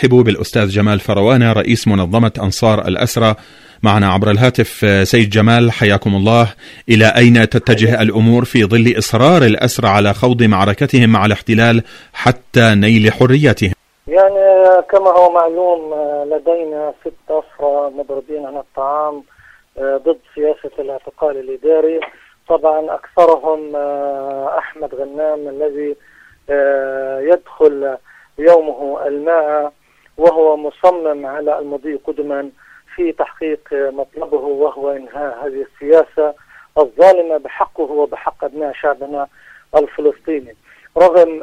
أرحب بالأستاذ جمال فروانة رئيس منظمة أنصار الأسرى معنا عبر الهاتف. سيد جمال حياكم الله. إلى أين تتجه الأمور في ظل إصرار الأسرى على خوض معركتهم مع الاحتلال حتى نيل حريتهم؟ يعني كما هو معلوم لدينا 6 أسرى مضروبين عن الطعام ضد سياسة الاعتقال الإداري. طبعا أكثرهم أحمد غنام الذي يدخل يومه 100 وهو مصمم على المضي قدما في تحقيق مطلبه، وهو إنهاء هذه السياسة الظالمة بحقه وبحق أبناء شعبنا الفلسطيني. رغم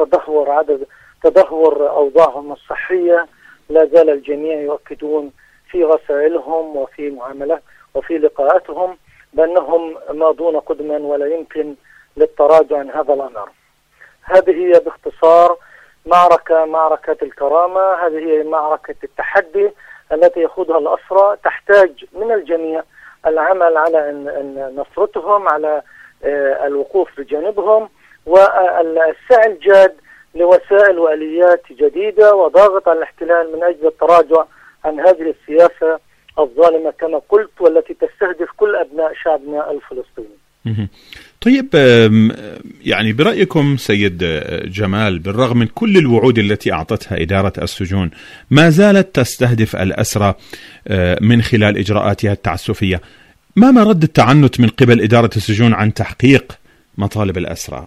تدهور أوضاعهم الصحية، لا زال الجميع يؤكدون في رسائلهم وفي معاملات وفي لقاءاتهم بأنهم ماضون قدما ولا يمكن للتراجع عن هذا الأمر. هذه هي باختصار معركة الكرامة، هذه هي معركة التحدي التي يخوضها الأسرى. تحتاج من الجميع العمل على نصرتهم، على الوقوف بجانبهم، والسعي الجاد لوسائل وآليات جديدة وضاغط على الاحتلال من أجل التراجع عن هذه السياسة الظالمة كما قلت، والتي تستهدف كل أبناء شعبنا الفلسطيني. طيب، يعني برأيكم سيد جمال، بالرغم من كل الوعود التي أعطتها إدارة السجون، ما زالت تستهدف الأسرى من خلال إجراءاتها التعسفية. ما مرد التعنت من قبل إدارة السجون عن تحقيق مطالب الأسرى؟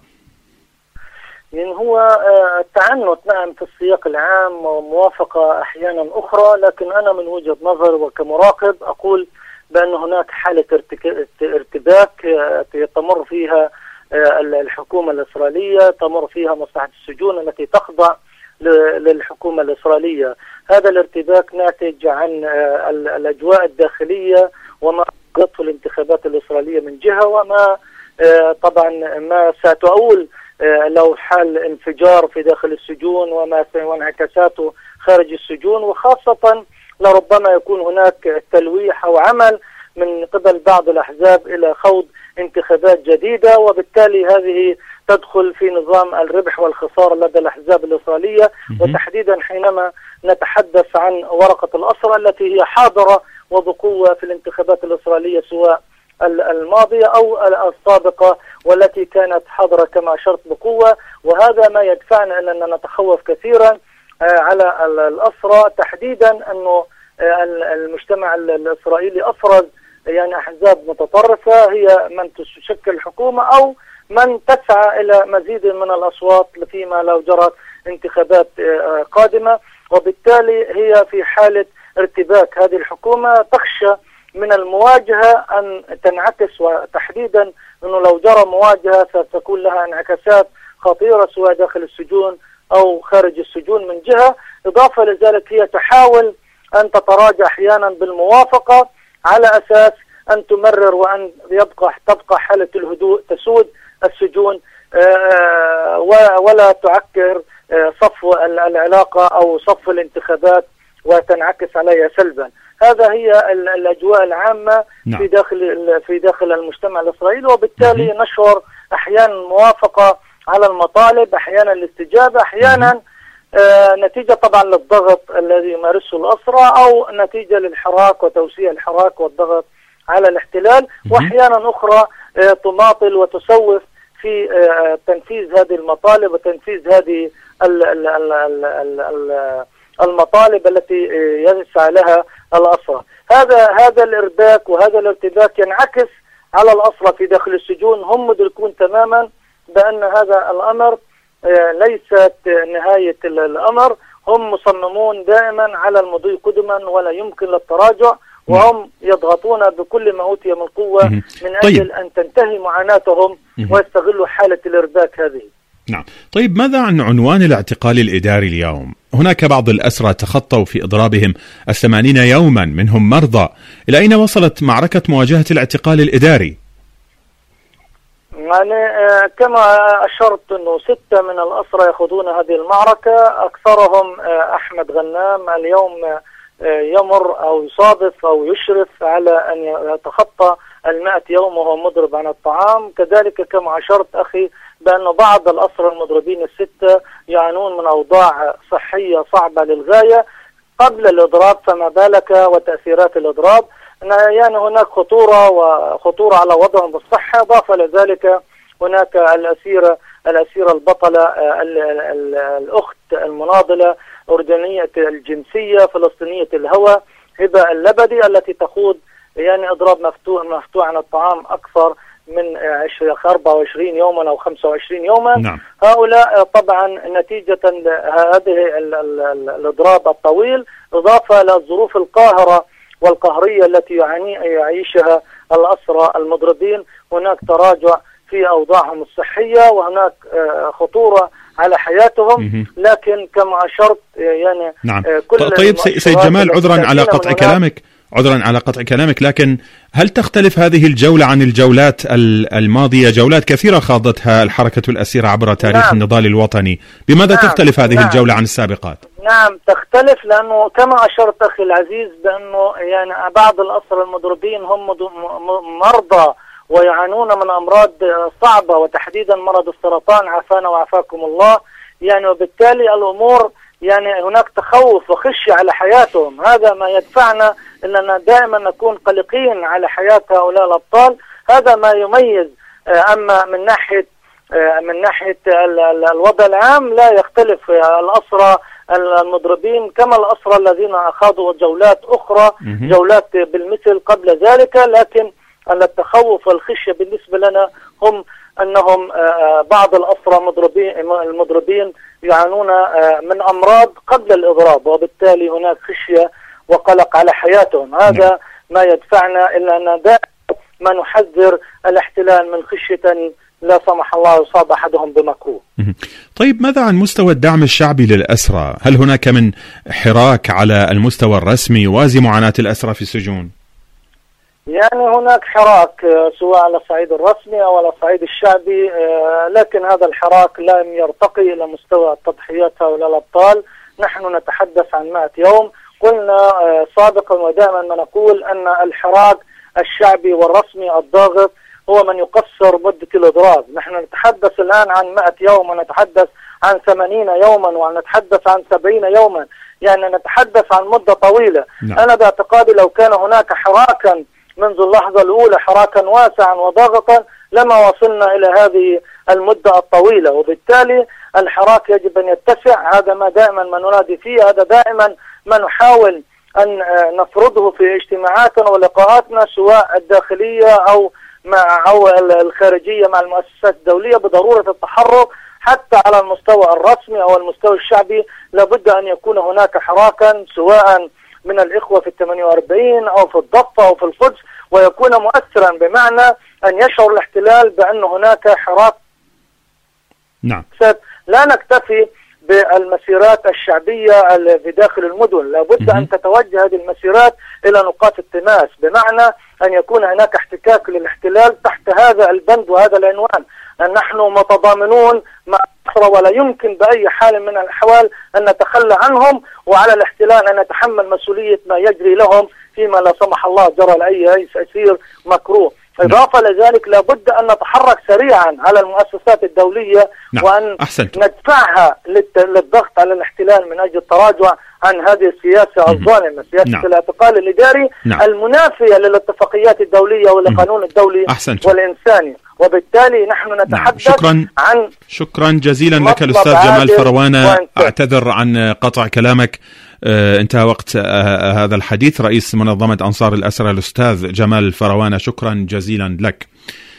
يعني هو التعنت نعم في السياق العام وموافقة أحيانا أخرى، لكن أنا من وجهة نظر وكمراقب أقول بأن هناك حالة ارتباك تمر فيها الحكومة الإسرائيلية، تمر فيها مصلحة السجون التي تخضع للحكومة الإسرائيلية. هذا الارتباك ناتج عن الأجواء الداخلية وما قضته الانتخابات الإسرائيلية من جهة، وما طبعا ما ستؤول لو حال انفجار في داخل السجون وانعكاساته خارج السجون، وخاصة لربما يكون هناك تلويح أو عمل من قبل بعض الأحزاب إلى خوض انتخابات جديدة، وبالتالي هذه تدخل في نظام الربح والخسارة لدى الأحزاب الإسرائيلية، وتحديدا حينما نتحدث عن ورقة الأسرى التي هي حاضرة وبقوة في الانتخابات الإسرائيلية سواء الماضية أو السابقة، والتي كانت حاضرة كما أشرت بقوة. وهذا ما يدفعنا أننا نتخوف كثيرا على الأسرى، تحديدا أنه المجتمع الإسرائيلي أفرز يعني أحزاب متطرفة هي من تشكل حكومة أو من تسعى إلى مزيد من الأصوات فيما لو جرت انتخابات قادمة، وبالتالي هي في حالة ارتباك. هذه الحكومة تخشى من المواجهة أن تنعكس، وتحديدا أنه لو جرى مواجهة ستكون لها انعكاسات خطيرة سواء داخل السجون أو خارج السجون من جهة. إضافة لذلك هي تحاول أن تتراجع أحيانا بالموافقة على أساس أن تمرر وأن تبقى حالة الهدوء تسود السجون ولا تعكر صفو العلاقة أو صفو الانتخابات وتنعكس عليها سلبا. هذا هي الأجواء العامة في داخل المجتمع الإسرائيلي، وبالتالي نشعر أحيانا موافقة على المطالب، أحيانا الاستجابة، أحيانا نتيجة طبعا للضغط الذي يمارسه الأسرى أو نتيجة للحراك وتوسيع الحراك والضغط على الاحتلال، وأحيانا أخرى تماطل وتسوف في تنفيذ هذه المطالب وتنفيذ هذه المطالب التي يسعى لها الأسرى. هذا الإرباك وهذا الارتباك ينعكس على الأسرى في داخل السجون. هم مدركون تماما بأن هذا الأمر ليست نهاية الأمر، هم مصممون دائما على المضي قدما ولا يمكن للتراجع، وهم يضغطون بكل ما أوتي من قوة من أجل أن تنتهي معاناتهم ويستغلوا حالة الإرباك هذه. نعم. طيب، ماذا عن عنوان الاعتقال الإداري اليوم؟ هناك بعض الأسرى تخطوا في إضرابهم 80 يوما، منهم مرضى. إلى أين وصلت معركة مواجهة الاعتقال الإداري؟ يعني كما أشرت أنه 6 من الأسرى يخوضون هذه المعركة، أكثرهم أحمد غنام اليوم يمر أو يصادف أو يشرف على أن يتخطى 100 يوم وهو مضرب عن الطعام. كذلك كما أشرت أخي بأن بعض الأسرى المضربين الستة يعانون من أوضاع صحية صعبة للغاية قبل الإضراب، فما بالك وتأثيرات الإضراب. يعني هناك خطورة على وضعهم بالصحة. إضافة لذلك هناك الأسيرة البطلة الأخت المناضلة أردنية الجنسية فلسطينية الهوى هبة اللبدي التي تخوض يعني إضراب مفتوح عن الطعام أكثر من 24 يوما أو 25 يوما. نعم. هؤلاء طبعا نتيجة هذه الإضراب الطويل إضافة للظروف القاهرة والقهرية التي يعيشها الأسرى المضربين، هناك تراجع في أوضاعهم الصحية وهناك خطورة على حياتهم. لكن كما أشرت يعني نعم. طيب سيد جمال، عذرا على قطع كلامك، لكن هل تختلف هذه الجولة عن الجولات الماضية؟ جولات كثيرة خاضتها الحركة الأسيرة عبر تاريخ النضال الوطني، بماذا تختلف هذه الجولة عن السابقات؟ نعم تختلف، لأنه كما أشرت أخي العزيز بأنه يعني بعض الأسرى المضربين هم مرضى ويعانون من أمراض صعبة وتحديدا مرض السرطان، عافانا وعافاكم الله. يعني وبالتالي الأمور يعني هناك تخوف وخشية على حياتهم. هذا ما يدفعنا أننا دائما نكون قلقين على حياة هؤلاء الأبطال. هذا ما يميز. أما من ناحية الوضع العام لا يختلف. الأسرى المضربين كما الأسرى الذين أخاضوا جولات أخرى، جولات بالمثل قبل ذلك، لكن التخوف والخشية بالنسبة لنا هم أنهم بعض الأسرى المضربين يعانون من أمراض قبل الإضراب، وبالتالي هناك خشية وقلق على حياتهم. هذا ما يدفعنا إلا أن دائما ما نحذر الاحتلال من خشية لا سمح الله يصاب أحدهم بمكروه. طيب ماذا عن مستوى الدعم الشعبي للأسرى؟ هل هناك من حراك على المستوى الرسمي يوازي معاناة الأسرى في السجون؟ يعني هناك حراك سواء على الصعيد الرسمي أو على الصعيد الشعبي، لكن هذا الحراك لم يرتقي إلى مستوى تضحيات هؤلاء الأبطال. نحن نتحدث عن 100 يوم. قلنا سابقا ودائما ما نقول أن الحراك الشعبي والرسمي الضاغط هو من يقصر مدة الإضراب. نحن نتحدث الآن عن 100 يوم ونتحدث عن 80 يوما ونتحدث عن 70 يوما، يعني نتحدث عن مدة طويلة. أنا باعتقادي لو كان هناك حراكا منذ اللحظة الأولى، حراكا واسعا وضاغطا، لما وصلنا إلى هذه المدة الطويلة. وبالتالي الحراك يجب أن يتسع. هذا ما دائما ما ننادي فيه، هذا دائما ما نحاول أن نفرضه في اجتماعاتنا ولقاءاتنا سواء الداخلية أو الخارجية مع المؤسسات الدولية، بضرورة التحرك حتى على المستوى الرسمي أو المستوى الشعبي. لابد أن يكون هناك حراكا سواء من الإخوة في 48 أو في الضفة أو في القدس، ويكون مؤثرا بمعنى أن يشعر الاحتلال بأن هناك حراك. نعم. لا نكتفي بالمسيرات الشعبية في داخل المدن، لابد أن تتوجه هذه المسيرات إلى نقاط التماس، بمعنى أن يكون هناك احتكاك للاحتلال تحت هذا البند وهذا العنوان. نحن متضامنون مع الأسرى ولا يمكن بأي حال من الأحوال أن نتخلى عنهم، وعلى الاحتلال أن يتحمل مسؤولية ما يجري لهم فيما لا سمح الله جرى لأي أسير مكروه. إضافة لذلك لابد أن نتحرك سريعا على المؤسسات الدولية وأن ندفعها للضغط على الاحتلال من أجل التراجع عن هذه السياسة الظالمة، سياسة الاعتقال الإداري المنافية للاتفاقيات الدولية والقانون الدولي والإنساني. وبالتالي نحن نتحدث عن شكرا جزيلا لك الأستاذ جمال فروانة. أعتذر عن قطع كلامك، انتهى وقت هذا الحديث. رئيس منظمة أنصار الأسرى الأستاذ جمال فروانة، شكرا جزيلا لك.